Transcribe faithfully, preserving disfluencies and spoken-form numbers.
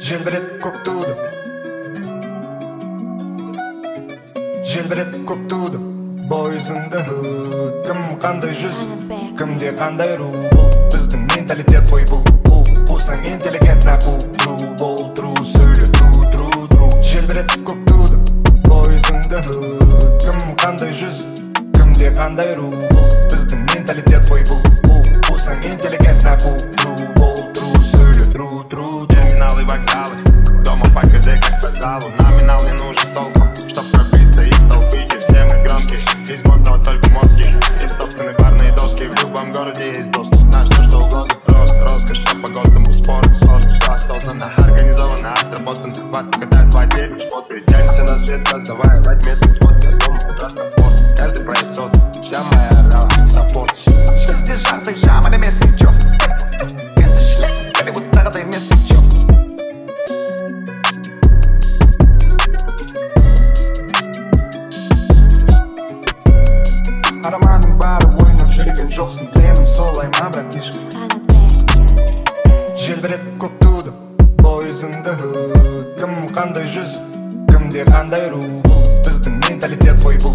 Желбірет көк туды, желбірет көк туды, бойызыңды кім қандай жүз, кімде қандай ру. Бұл біздің менталитет қой, бұл қу, қусаң интеллигентна қу. Тру бол, тру сөйле, тру, тру, тру. Желбірет көк туды, бойызыңды кім қандай жүз, кімде қандай ру. Бұл біздің менталитет қой, бұл қу, қусаң интеллигентна қу. Тру бол, тру сөйле, тру, тру. Терминалы, вокзалы, дома покажи как по залу. Номинал не нужен толком, чтоб пробиться из толпы, где все мы громкие. Из модного только мозги, и стоптаны барные доски. В любом городе есть доступ на все что угодно. Просто роскошь, все по-годному спорт, спорт. Все осознанно, организованно, отработан захват. Когда два дня смотрит, тянется на свет, создавая метод спорт. Я дома утра комфорт, каждый проезд тот, вся моя рала, саппорт. Шестидесятый жама на месте, чё? Это шлек, или вот тардай место, чё? Ароманың бары ойнап жүрген жоқсың, білемін солай ма, братишка. Желбірет көк туды, бойызыңды кім қандай жүз, кімде қандай ру. Бұл біздің менталитет қой, бұл